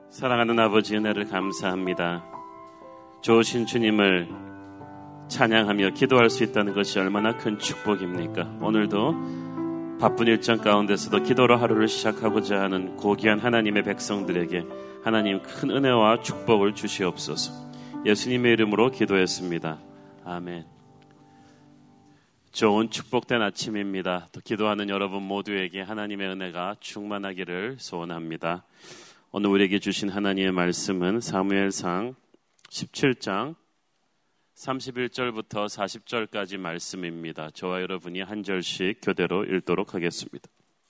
사랑하는 아버지 은혜를 감사합니다. 좋으신 주님을 찬양하며 기도할 수 있다는 것이 얼마나 큰 축복입니까? 오늘도 바쁜 일정 가운데서도 기도로 하루를 시작하고자 하는 고귀한 하나님의 백성들에게 하나님 큰 은혜와 축복을 주시옵소서. 예수님의 이름으로 기도했습니다. 아멘. 좋은 축복된 아침입니다. 또 기도하는 여러분 모두에게 하나님의 은혜가 충만하기를 소원합니다. 오늘 우리에게 주신 하나님의 말씀은 사무엘상 17장 31절부터 40절까지 말씀입니다. 저와 여러분이 한 절씩 교대로 읽도록 하겠습니다.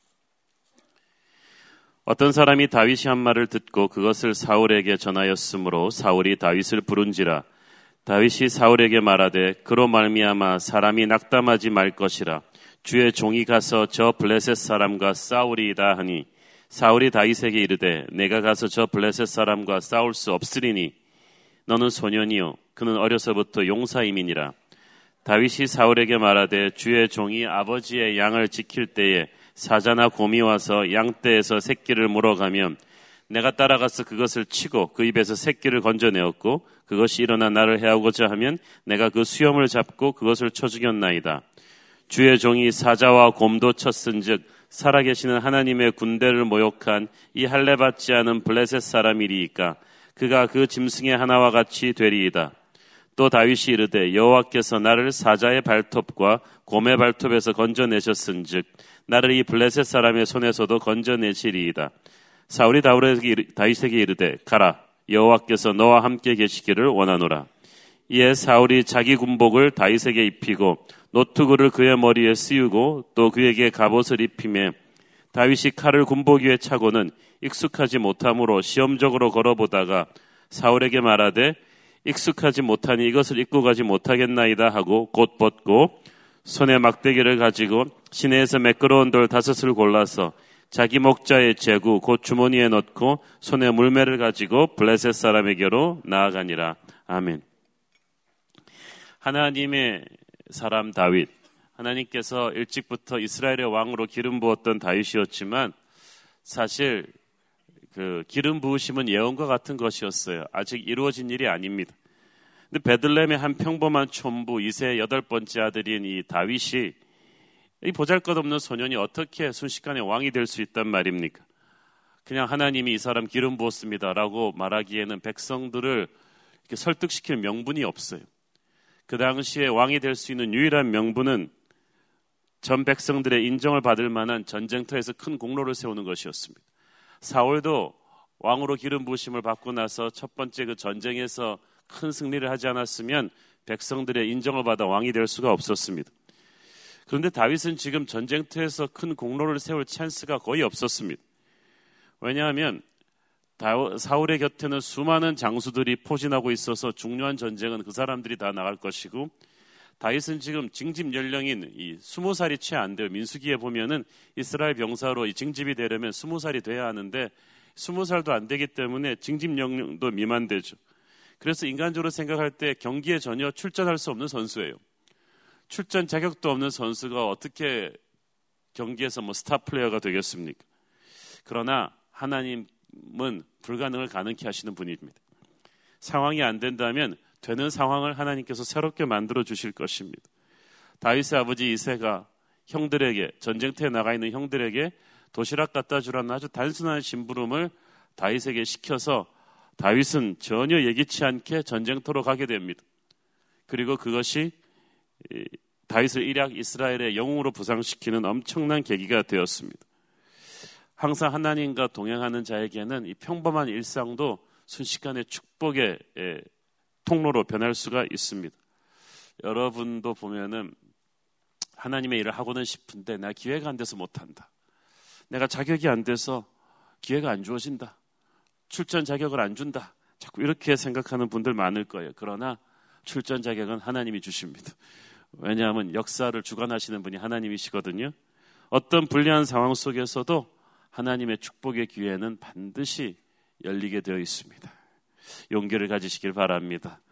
어떤 사람이 다윗이 한 말을 듣고 그것을 사울에게 전하였으므로 사울이 다윗을 부른지라. 다윗이 사울에게 말하되 그로 말미암아 사람이 낙담하지 말 것이라. 주의 종이 가서 저 블레셋 사람과 싸우리이다 하니 사울이 다윗에게 이르되 내가 가서 저 블레셋 사람과 싸울 수 없으리니 너는 소년이요 그는 어려서부터 용사임이니라. 다윗이 사울에게 말하되 주의 종이 아버지의 양을 지킬 때에 사자나 곰이 와서 양떼에서 새끼를 물어가면 내가 따라가서 그것을 치고 그 입에서 새끼를 건져내었고 그것이 일어나 나를 해하고자 하면 내가 그 수염을 잡고 그것을 쳐 죽였나이다. 주의 종이 사자와 곰도 쳤은즉 살아계시는 하나님의 군대를 모욕한 이 할례받지 않은 블레셋 사람이리이까 그가 그 짐승의 하나와 같이 되리이다. 또 다윗이 이르되 여호와께서 나를 사자의 발톱과 곰의 발톱에서 건져내셨은즉 나를 이 블레셋 사람의 손에서도 건져내시리이다. 사울이 다윗에게 이르되 가라 여호와께서 너와 함께 계시기를 원하노라. 이에 사울이 자기 군복을 다윗에게 입히고 노투구를 그의 머리에 씌우고 또 그에게 갑옷을 입히매 다윗이 칼을 군복 위에 차고는 익숙하지 못함으로 시험적으로 걸어보다가 사울에게 말하되 익숙하지 못하니 이것을 입고 가지 못하겠나이다 하고 곧 벗고 손에 막대기를 가지고 시내에서 매끄러운 돌 5을 골라서 자기 목자의 제구 곧 주머니에 넣고 손에 물매를 가지고 블레셋 사람에게로 나아가니라. 아멘. 하나님의 사람 다윗, 하나님께서 일찍부터 이스라엘의 왕으로 기름 부었던 다윗이었지만 사실 그 기름 부으심은 예언과 같은 것이었어요. 아직 이루어진 일이 아닙니다. 근데 베들레헴의 한 평범한 촌부 2세 8번째 아들인 이 다윗이 이 보잘것없는 소년이 어떻게 순식간에 왕이 될 수 있단 말입니까? 그냥 하나님이 이 사람 기름 부었습니다라고 말하기에는 백성들을 이렇게 설득시킬 명분이 없어요. 그 당시에 왕이 될 수 있는 유일한 명분은 전 백성들의 인정을 받을 만한 전쟁터에서 큰 공로를 세우는 것이었습니다. 사울도 왕으로 기름 부으심을 받고 나서 첫 번째 그 전쟁에서 큰 승리를 하지 않았으면 백성들의 인정을 받아 왕이 될 수가 없었습니다. 그런데 다윗은 지금 전쟁터에서 큰 공로를 세울 찬스가 거의 없었습니다. 왜냐하면 사울의 곁에는 수많은 장수들이 포진하고 있어서 중요한 전쟁은 그 사람들이 다 나갈 것이고 다윗은 지금 징집 연령인 이 20살이 채 안 돼요. 민수기에 보면은 이스라엘 병사로 이 징집이 되려면 20살이 돼야 하는데 20살도 안 되기 때문에 징집 연령도 미만되죠. 그래서 인간적으로 생각할 때 경기에 전혀 출전할 수 없는 선수예요. 출전 자격도 없는 선수가 어떻게 경기에서 스타 플레이어가 되겠습니까? 그러나 하나님은 불가능을 가능케 하시는 분입니다. 상황이 안 된다면 되는 상황을 하나님께서 새롭게 만들어 주실 것입니다. 다윗의 아버지 이새가 형들에게 전쟁터에 나가 있는 형들에게 도시락 갖다 주라는 아주 단순한 심부름을 다윗에게 시켜서 다윗은 전혀 예기치 않게 전쟁터로 가게 됩니다. 그리고 그것이 다윗을 일약 이스라엘의 영웅으로 부상시키는 엄청난 계기가 되었습니다. 항상 하나님과 동행하는 자에게는 이 평범한 일상도 순식간에 축복의 통로로 변할 수가 있습니다. 여러분도 보면은 하나님의 일을 하고는 싶은데 나 기회가 안 돼서 못한다. 내가 자격이 안 돼서 기회가 안 주어진다. 출전 자격을 안 준다. 자꾸 이렇게 생각하는 분들 많을 거예요. 그러나 출전 자격은 하나님이 주십니다. 왜냐하면 역사를 주관하시는 분이 하나님이시거든요. 어떤 불리한 상황 속에서도 하나님의 축복의 기회는 반드시 열리게 되어 있습니다. 용기를 가지시길 바랍니다.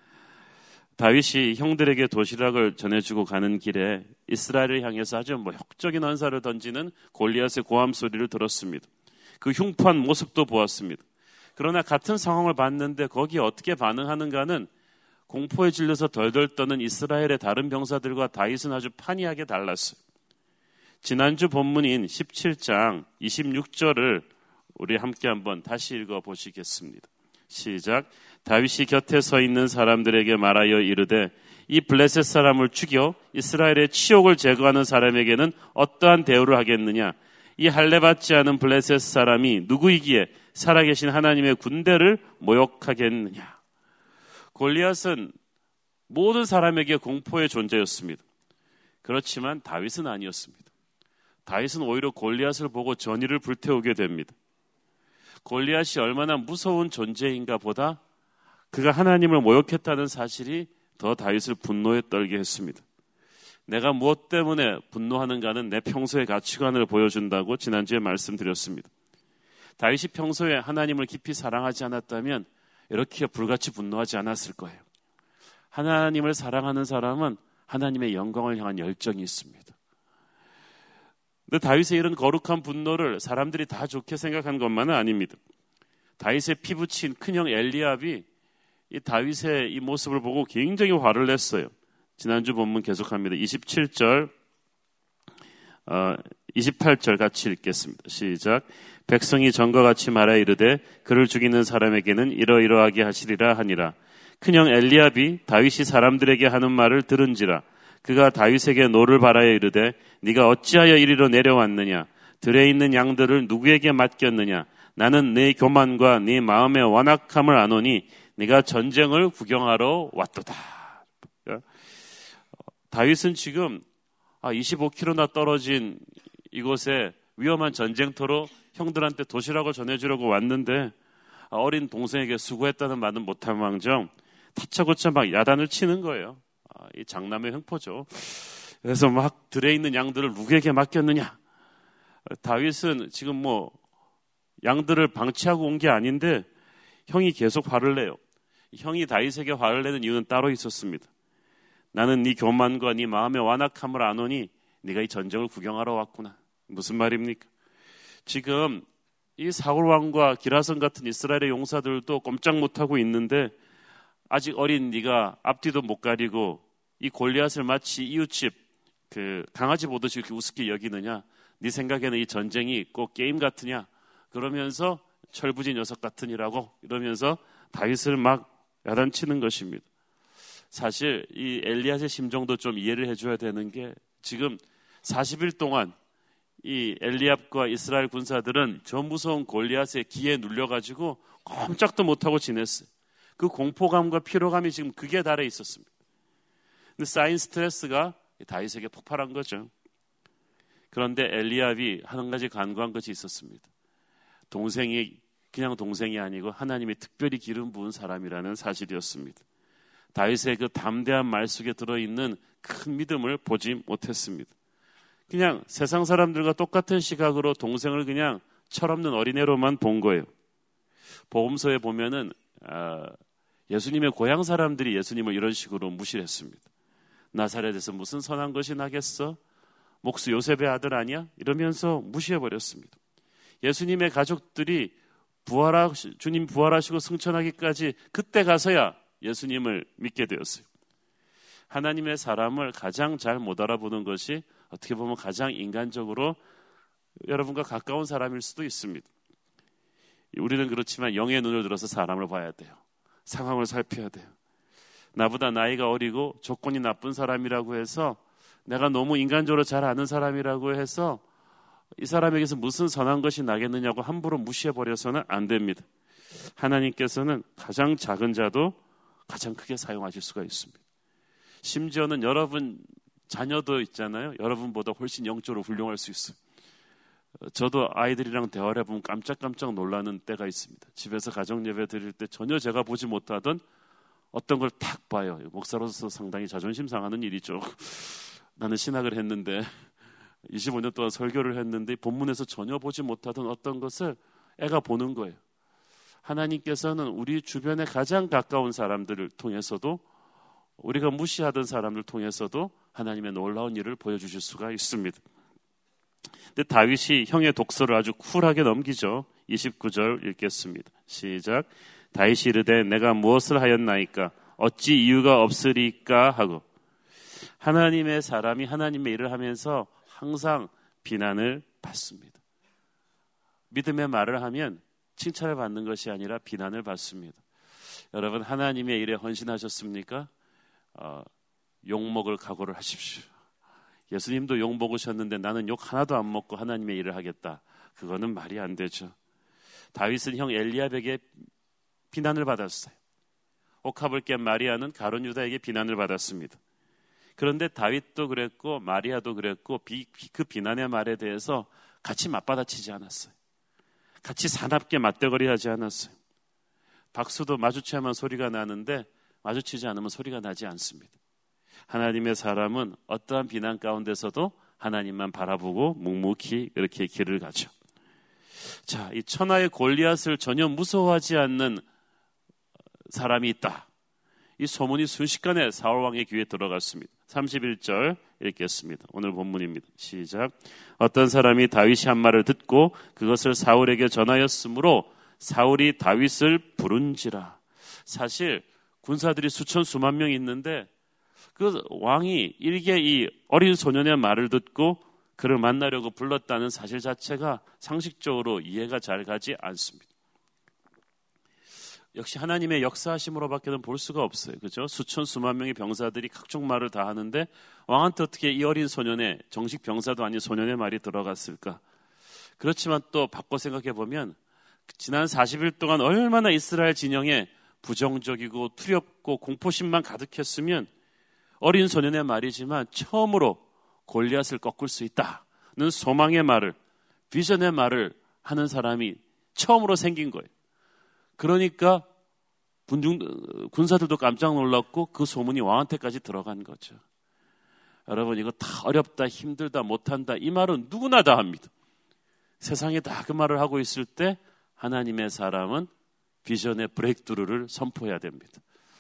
다윗이 형들에게 도시락을 전해주고 가는 길에 이스라엘을 향해서 아주 혁적인 언사를 던지는 골리앗의 고함 소리를 들었습니다. 그 흉포한 모습도 보았습니다. 그러나 같은 상황을 봤는데 거기에 어떻게 반응하는가는 공포에 질려서 덜덜 떠는 이스라엘의 다른 병사들과 다윗은 아주 판이하게 달랐어요. 지난주 본문인 17장 26절을 우리 함께 한번 다시 읽어보시겠습니다. 시작. 다윗이 곁에 서 있는 사람들에게 말하여 이르되 이 블레셋 사람을 죽여 이스라엘의 치욕을 제거하는 사람에게는 어떠한 대우를 하겠느냐? 이 할례받지 않은 블레셋 사람이 누구이기에 살아계신 하나님의 군대를 모욕하겠느냐? 골리앗은 모든 사람에게 공포의 존재였습니다. 그렇지만 다윗은 아니었습니다. 다윗은 오히려 골리앗을 보고 전의를 불태우게 됩니다. 골리앗이 얼마나 무서운 존재인가 보다 그가 하나님을 모욕했다는 사실이 더 다윗을 분노에 떨게 했습니다. 내가 무엇 때문에 분노하는가는 내 평소의 가치관을 보여준다고 지난주에 말씀드렸습니다. 다윗이 평소에 하나님을 깊이 사랑하지 않았다면 이렇게 불같이 분노하지 않았을 거예요. 하나님을 사랑하는 사람은 하나님의 영광을 향한 열정이 있습니다. 근데 다윗의 이런 거룩한 분노를 사람들이 다 좋게 생각한 것만은 아닙니다. 다윗의 피부친 큰형 엘리압이 이 다윗의 이 모습을 보고 굉장히 화를 냈어요. 지난주 본문 계속합니다. 27절, 28절 같이 읽겠습니다. 시작. 백성이 전과 같이 말하 이르되 그를 죽이는 사람에게는 이러이러하게 하시리라 하니라. 큰형 엘리압이 다윗이 사람들에게 하는 말을 들은지라. 그가 다윗에게 노를 바라여 이르되 네가 어찌하여 이리로 내려왔느냐? 들에 있는 양들을 누구에게 맡겼느냐? 나는 네 교만과 네 마음의 완악함을 아노니 네가 전쟁을 구경하러 왔도다. 다윗은 지금 25km나 떨어진 이곳에 위험한 전쟁터로 형들한테 도시락을 전해주려고 왔는데 어린 동생에게 수고했다는 말은 못할 망정 다차고차 막 야단을 치는 거예요. 이 장남의 횡포죠. 그래서 막 들에 있는 양들을 누구에게 맡겼느냐? 다윗은 지금 양들을 방치하고 온 게 아닌데 형이 계속 화를 내요. 형이 다윗에게 화를 내는 이유는 따로 있었습니다. 나는 네 교만과 네 마음의 완악함을 아노니 네가 이 전쟁을 구경하러 왔구나. 무슨 말입니까? 지금 이 사울 왕과 기라성 같은 이스라엘의 용사들도 꼼짝 못하고 있는데 아직 어린 네가 앞뒤도 못 가리고 이 골리앗을 마치 이웃집 강아지 보듯이 이렇게 우습게 여기느냐? 네 생각에는 이 전쟁이 꼭 게임 같으냐? 그러면서 철부지 녀석 같으니라고 이러면서 다윗을 막 야단치는 것입니다. 사실 이 엘리앗의 심정도 좀 이해를 해줘야 되는 게 지금 40일 동안 이 엘리압과 이스라엘 군사들은 저 무서운 골리앗의 기에 눌려가지고 꼼짝도 못하고 지냈어요. 그 공포감과 피로감이 지금 극에 달해 있었습니다. 근데 쌓인 스트레스가 다윗에게 폭발한 거죠. 그런데 엘리압이 한 가지 간과한 것이 있었습니다. 동생이 그냥 동생이 아니고 하나님이 특별히 기름 부은 사람이라는 사실이었습니다. 다윗의 그 담대한 말 속에 들어있는 큰 믿음을 보지 못했습니다. 그냥 세상 사람들과 똑같은 시각으로 동생을 그냥 철없는 어린애로만 본 거예요. 복음서에 보면은 예수님의 고향 사람들이 예수님을 이런 식으로 무시를 했습니다. 나사렛에서 무슨 선한 것이 나겠어? 목수 요셉의 아들 아니야? 이러면서 무시해버렸습니다. 예수님의 가족들이 주님 부활하시고 승천하기까지 그때 가서야 예수님을 믿게 되었어요. 하나님의 사람을 가장 잘 못 알아보는 것이 어떻게 보면 가장 인간적으로 여러분과 가까운 사람일 수도 있습니다. 우리는 그렇지만 영의 눈을 들어서 사람을 봐야 돼요. 상황을 살펴야 돼요. 나보다 나이가 어리고 조건이 나쁜 사람이라고 해서 내가 너무 인간적으로 잘 아는 사람이라고 해서 이 사람에게서 무슨 선한 것이 나겠느냐고 함부로 무시해버려서는 안 됩니다. 하나님께서는 가장 작은 자도 가장 크게 사용하실 수가 있습니다. 심지어는 여러분 자녀도 있잖아요. 여러분보다 훨씬 영적으로 훌륭할 수 있어요. 저도 아이들이랑 대화를 해보면 깜짝깜짝 놀라는 때가 있습니다. 집에서 가정예배 드릴 때 전혀 제가 보지 못하던 어떤 걸 탁 봐요. 목사로서 상당히 자존심 상하는 일이죠. 나는 신학을 했는데 25년 동안 설교를 했는데 본문에서 전혀 보지 못하던 어떤 것을 애가 보는 거예요. 하나님께서는 우리 주변에 가장 가까운 사람들을 통해서도 우리가 무시하던 사람들 통해서도 하나님의 놀라운 일을 보여주실 수가 있습니다. 근데 다윗이 형의 독서를 아주 쿨하게 넘기죠. 29절 읽겠습니다. 시작. 다윗이 이르되 내가 무엇을 하였나이까 어찌 이유가 없으리까 하고. 하나님의 사람이 하나님의 일을 하면서 항상 비난을 받습니다. 믿음의 말을 하면 칭찬을 받는 것이 아니라 비난을 받습니다. 여러분, 하나님의 일에 헌신하셨습니까? 욕먹을 각오를 하십시오. 예수님도 욕 먹으셨는데 나는 욕 하나도 안 먹고 하나님의 일을 하겠다. 그거는 말이 안 되죠. 다윗은 형 엘리압에게 비난을 받았어요. 옥합을 깬 마리아는 가룟 유다에게 비난을 받았습니다. 그런데 다윗도 그랬고 마리아도 그랬고 그 비난의 말에 대해서 같이 맞받아치지 않았어요. 같이 사납게 맞대거리하지 않았어요. 박수도 마주치면 소리가 나는데 마주치지 않으면 소리가 나지 않습니다. 하나님의 사람은 어떠한 비난 가운데서도 하나님만 바라보고 묵묵히 이렇게 길을 가죠. 자, 이 천하의 골리앗을 전혀 무서워하지 않는 사람이 있다. 이 소문이 순식간에 사울 왕의 귀에 들어갔습니다. 31절 읽겠습니다. 오늘 본문입니다. 시작. 어떤 사람이 다윗이 한 말을 듣고 그것을 사울에게 전하였으므로 사울이 다윗을 부른지라. 사실 군사들이 수천 수만 명이 있는데 그 왕이 일개 이 어린 소년의 말을 듣고 그를 만나려고 불렀다는 사실 자체가 상식적으로 이해가 잘 가지 않습니다. 역시 하나님의 역사하심으로밖에는 볼 수가 없어요. 그죠? 수천 수만 명의 병사들이 각종 말을 다 하는데 왕한테 어떻게 이 어린 소년의, 정식 병사도 아닌 소년의 말이 들어갔을까? 그렇지만 또 바꿔 생각해 보면 지난 40일 동안 얼마나 이스라엘 진영에 부정적이고 두렵고 공포심만 가득했으면 어린 소년의 말이지만 처음으로 골리앗을 꺾을 수 있다는 소망의 말을, 비전의 말을 하는 사람이 처음으로 생긴 거예요. 그러니까 군사들도 깜짝 놀랐고 그 소문이 왕한테까지 들어간 거죠. 여러분, 이거 다 어렵다, 힘들다, 못한다, 이 말은 누구나 다 합니다. 세상에 다 그 말을 하고 있을 때 하나님의 사람은 비전의 브레이크드루를 선포해야 됩니다.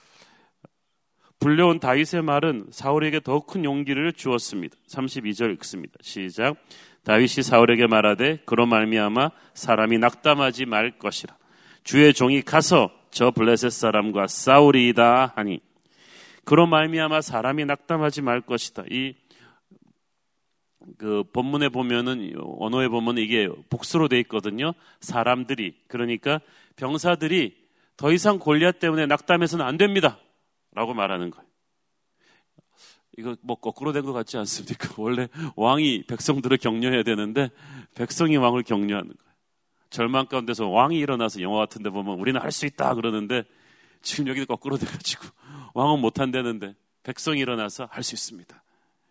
불려온 다윗의 말은 사울에게 더욱 큰 용기를 주었습니다. 32절 읽습니다. 시작. 다윗이 사울에게 말하되 그로 말미암아 사람이 낙담하지 말 것이라. 주의 종이 가서 저 블레셋 사람과 싸우리이다 하니. 그로 말미암아 사람이 낙담하지 말 것이다. 이 그 본문에 보면은, 언어에 보면 이게 복수로 돼 있거든요. 사람들이, 그러니까 병사들이 더 이상 골리앗 때문에 낙담해서는 안 됩니다 라고 말하는 거예요. 이거 뭐 거꾸로 된 것 같지 않습니까? 원래 왕이 백성들을 격려해야 되는데 백성이 왕을 격려하는 거예요. 절망 가운데서 왕이 일어나서 영화 같은 데 보면 우리는 할 수 있다 그러는데 지금 여기도 거꾸로 돼가지고 왕은 못한다는데 백성이 일어나서 할 수 있습니다.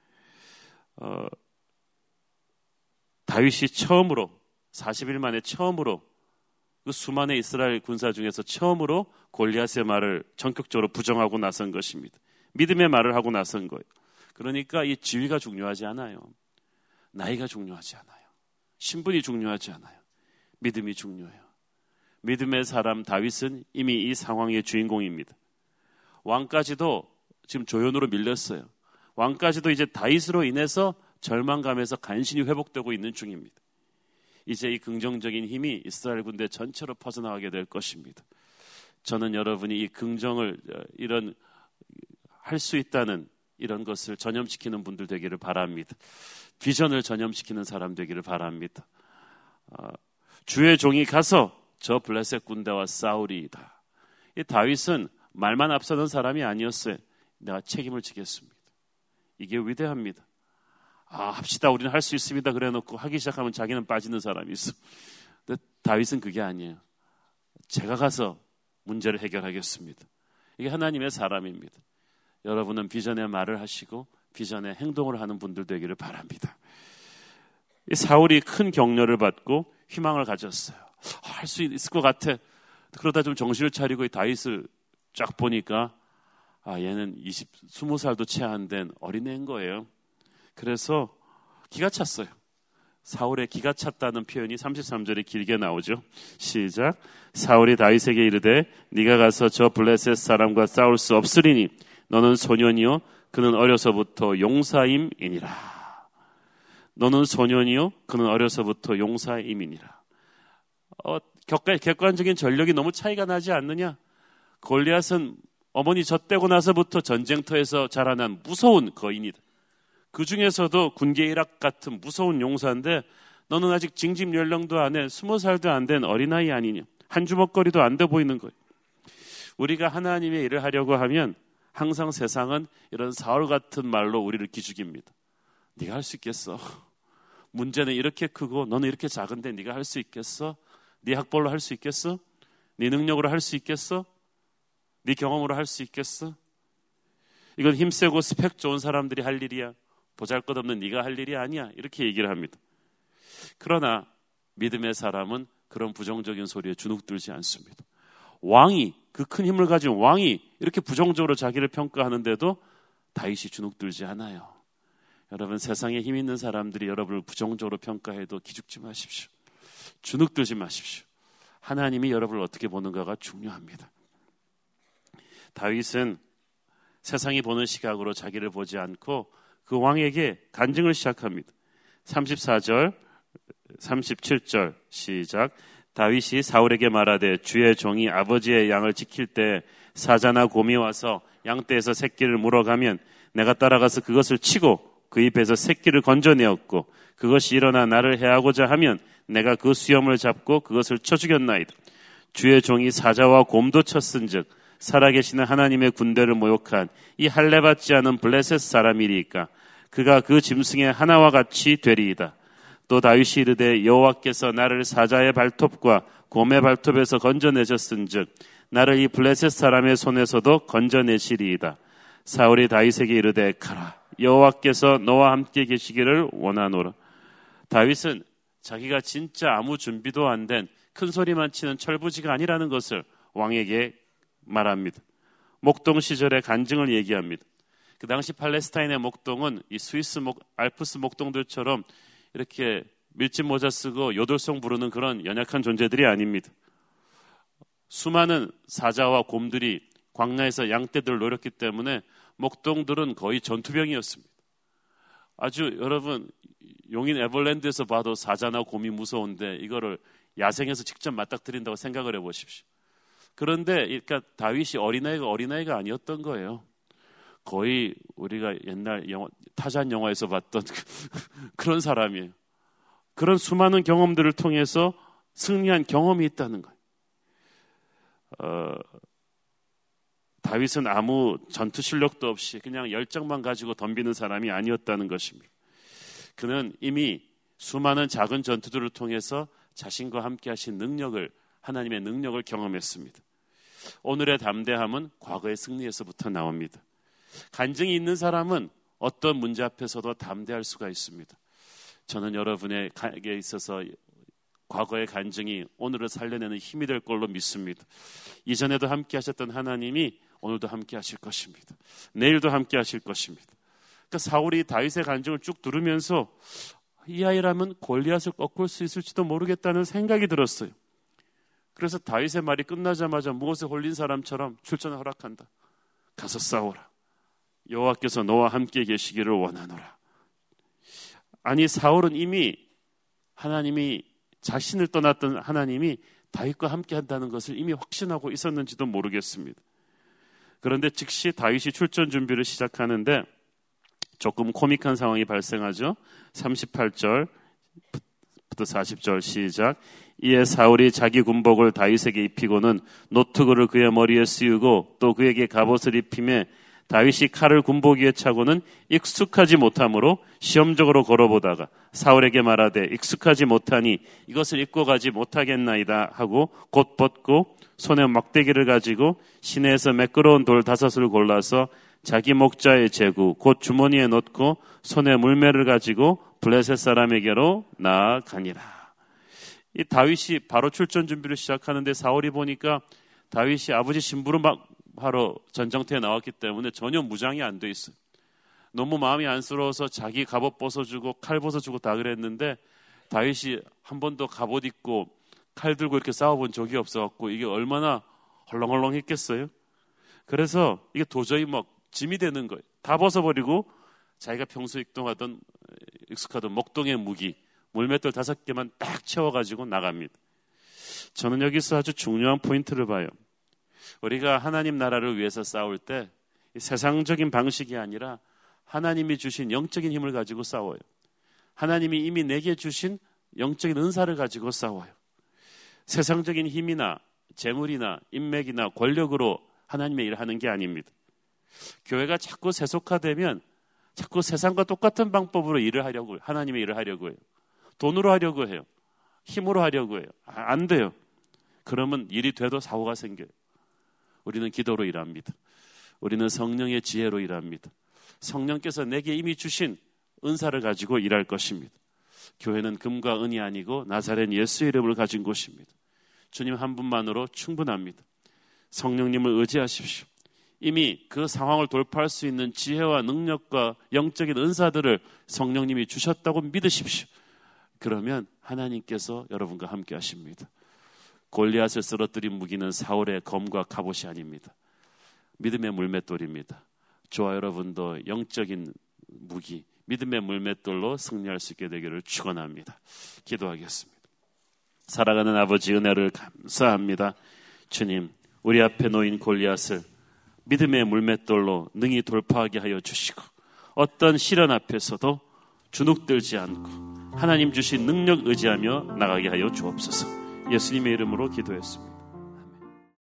다윗이 처음으로 40일 만에 처음으로 그 수많은 이스라엘 군사 중에서 처음으로 골리앗의 말을 전격적으로 부정하고 나선 것입니다. 믿음의 말을 하고 나선 거예요. 그러니까 이 지위가 중요하지 않아요. 나이가 중요하지 않아요. 신분이 중요하지 않아요. 믿음이 중요해요. 믿음의 사람 다윗은 이미 이 상황의 주인공입니다. 왕까지도 지금 조연으로 밀렸어요. 왕까지도 이제 다윗으로 인해서 절망감에서 간신히 회복되고 있는 중입니다. 이제 이 긍정적인 힘이 이스라엘 군대 전체로 퍼져나가게 될 것입니다. 저는 여러분이 이 긍정을 이런 할 수 있다는 이런 것을 전염시키는 분들 되기를 바랍니다. 비전을 전염시키는 사람 되기를 바랍니다. 주의 종이 가서 저 블레셋 군대와 싸우리이다. 이 다윗은 말만 앞서는 사람이 아니었어요. 내가 책임을 지겠습니다. 이게 위대합니다. 합시다, 우리는 할 수 있습니다 그래 놓고 하기 시작하면 자기는 빠지는 사람이 있어. 근데 다윗은 그게 아니에요. 제가 가서 문제를 해결하겠습니다. 이게 하나님의 사람입니다. 여러분은 비전의 말을 하시고 비전의 행동을 하는 분들 되기를 바랍니다. 이 사울이 큰 격려를 받고 희망을 가졌어요. 할 수 있을 것 같아. 그러다 좀 정신을 차리고 이 다윗을 쫙 보니까 얘는 20살도 채 안 된 어린애인 거예요. 그래서 기가 찼어요. 사울의 기가 찼다는 표현이 33절에 길게 나오죠. 시작. 사울이 다윗에게 이르되 네가 가서 저 블레셋 사람과 싸울 수 없으리니 너는 소년이요 그는 어려서부터 용사임이니라. 너는 소년이요 그는 어려서부터 용사임이니라. 객관적인 전력이 너무 차이가 나지 않느냐? 골리앗은 어머니 젖대고 나서부터 전쟁터에서 자라난 무서운 거인이다. 그 중에서도 군계 일학 같은 무서운 용사인데 너는 아직 징집 연령도 안 해 20살도 안 된 어린아이 아니냐. 한 주먹거리도 안 돼 보이는 거예요. 우리가 하나님의 일을 하려고 하면 항상 세상은 이런 사울 같은 말로 우리를 기죽입니다. 네가 할 수 있겠어? 문제는 이렇게 크고 너는 이렇게 작은데 네가 할 수 있겠어? 네 학벌로 할 수 있겠어? 네 능력으로 할 수 있겠어? 네 경험으로 할 수 있겠어? 이건 힘세고 스펙 좋은 사람들이 할 일이야. 보잘것없는 네가 할 일이 아니야. 이렇게 얘기를 합니다. 그러나 믿음의 사람은 그런 부정적인 소리에 주눅들지 않습니다. 왕이, 그 큰 힘을 가진 왕이 이렇게 부정적으로 자기를 평가하는데도 다윗이 주눅들지 않아요. 여러분, 세상에 힘 있는 사람들이 여러분을 부정적으로 평가해도 기죽지 마십시오. 주눅들지 마십시오. 하나님이 여러분을 어떻게 보는가가 중요합니다. 다윗은 세상이 보는 시각으로 자기를 보지 않고 그 왕에게 간증을 시작합니다. 34절, 37절 시작. 다윗이 사울에게 말하되 주의 종이 아버지의 양을 지킬 때 사자나 곰이 와서 양떼에서 새끼를 물어가면 내가 따라가서 그것을 치고 그 입에서 새끼를 건져내었고 그것이 일어나 나를 해하고자 하면 내가 그 수염을 잡고 그것을 쳐 죽였나이다. 주의 종이 사자와 곰도 쳤은즉 살아계시는 하나님의 군대를 모욕한 이 할례받지 않은 블레셋 사람이리이까 그가 그 짐승의 하나와 같이 되리이다. 또 다윗이 이르되 여호와께서 나를 사자의 발톱과 곰의 발톱에서 건져내셨은즉 나를 이 블레셋 사람의 손에서도 건져내시리이다. 사울이 다윗에게 이르되 가라 여호와께서 너와 함께 계시기를 원하노라. 다윗은 자기가 진짜 아무 준비도 안 된 큰 소리만 치는 철부지가 아니라는 것을 왕에게 말합니다. 목동 시절의 간증을 얘기합니다. 그 당시 팔레스타인의 목동은 이 스위스 알프스 목동들처럼 이렇게 밀짚 모자 쓰고 요돌송 부르는 그런 연약한 존재들이 아닙니다. 수많은 사자와 곰들이 광야에서 양떼들을 노렸기 때문에 목동들은 거의 전투병이었습니다. 아주 여러분 용인 에버랜드에서 봐도 사자나 곰이 무서운데 이거를 야생에서 직접 맞닥뜨린다고 생각을 해보십시오. 그런데 그러니까 다윗이 어린아이가 아니었던 거예요. 거의 우리가 옛날 타잔 영화에서 봤던 그런 사람이에요. 그런 수많은 경험들을 통해서 승리한 경험이 있다는 거예요. 다윗은 아무 전투 실력도 없이 그냥 열정만 가지고 덤비는 사람이 아니었다는 것입니다. 그는 이미 수많은 작은 전투들을 통해서 자신과 함께 하신 하나님의 능력을 경험했습니다. 오늘의 담대함은 과거의 승리에서부터 나옵니다. 간증이 있는 사람은 어떤 문제 앞에서도 담대할 수가 있습니다. 저는 여러분에게 있어서 과거의 간증이 오늘을 살려내는 힘이 될 걸로 믿습니다. 이전에도 함께 하셨던 하나님이 오늘도 함께 하실 것입니다. 내일도 함께 하실 것입니다. 그러니까 사울이 다윗의 간증을 쭉 들으면서 이 아이라면 골리앗을 꺾을 수 있을지도 모르겠다는 생각이 들었어요. 그래서 다윗의 말이 끝나자마자 무엇에 홀린 사람처럼 출전을 허락한다. 가서 싸워라. 여호와께서 너와 함께 계시기를 원하노라. 아니 사울은 이미 하나님이 자신을 떠났던 하나님이 다윗과 함께 한다는 것을 이미 확신하고 있었는지도 모르겠습니다. 그런데 즉시 다윗이 출전 준비를 시작하는데 조금 코믹한 상황이 발생하죠. 38절부터 40절 시작. 이에 사울이 자기 군복을 다윗에게 입히고는 노트구를 그의 머리에 씌우고 또 그에게 갑옷을 입히매 다윗이 칼을 군복 위에 차고는 익숙하지 못하므로 시험적으로 걸어보다가 사울에게 말하되 익숙하지 못하니 이것을 입고 가지 못하겠나이다 하고 곧 벗고 손에 막대기를 가지고 시내에서 매끄러운 돌 5을 골라서 자기 목자의 제구 곧 주머니에 넣고 손에 물매를 가지고 블레셋 사람에게로 나아가니라. 이 다윗이 바로 출전 준비를 시작하는데 사울이 보니까 다윗이 아버지 심부름 하러 전장터에 나왔기 때문에 전혀 무장이 안 돼 있어요. 너무 마음이 안쓰러워서 자기 갑옷 벗어주고 칼 벗어주고 다 그랬는데 다윗이 한 번도 갑옷 입고 칼 들고 이렇게 싸워본 적이 없어갖고 이게 얼마나 헐렁헐렁했겠어요. 그래서 이게 도저히 짐이 되는 거예요. 다 벗어버리고 자기가 평소 익숙하던 목동의 무기 물맷돌 5개만 딱 채워가지고 나갑니다. 저는 여기서 아주 중요한 포인트를 봐요. 우리가 하나님 나라를 위해서 싸울 때 세상적인 방식이 아니라 하나님이 주신 영적인 힘을 가지고 싸워요. 하나님이 이미 내게 주신 영적인 은사를 가지고 싸워요. 세상적인 힘이나 재물이나 인맥이나 권력으로 하나님의 일을 하는 게 아닙니다. 교회가 자꾸 세속화되면 자꾸 세상과 똑같은 방법으로 일을 하려고 해요. 하나님의 일을 하려고 해요. 돈으로 하려고 해요. 힘으로 하려고 해요. 안 돼요. 그러면 일이 돼도 사고가 생겨요. 우리는 기도로 일합니다. 우리는 성령의 지혜로 일합니다. 성령께서 내게 이미 주신 은사를 가지고 일할 것입니다. 교회는 금과 은이 아니고 나사렛 예수의 이름을 가진 곳입니다. 주님 한 분만으로 충분합니다. 성령님을 의지하십시오. 이미 그 상황을 돌파할 수 있는 지혜와 능력과 영적인 은사들을 성령님이 주셨다고 믿으십시오. 그러면 하나님께서 여러분과 함께 하십니다. 골리앗을 쓰러뜨린 무기는 사울의 검과 갑옷이 아닙니다. 믿음의 물맷돌입니다. 저와 여러분도 영적인 무기, 믿음의 물맷돌로 승리할 수 있게 되기를 축원합니다. 기도하겠습니다. 사랑하는 아버지, 은혜를 감사합니다. 주님, 우리 앞에 놓인 골리앗을 믿음의 물맷돌로 능히 돌파하게 하여 주시고, 어떤 시련 앞에서도 주눅들지 않고 하나님 주신 능력 의지하며 나가게 하여 주옵소서. 예수님의 이름으로 기도했습니다.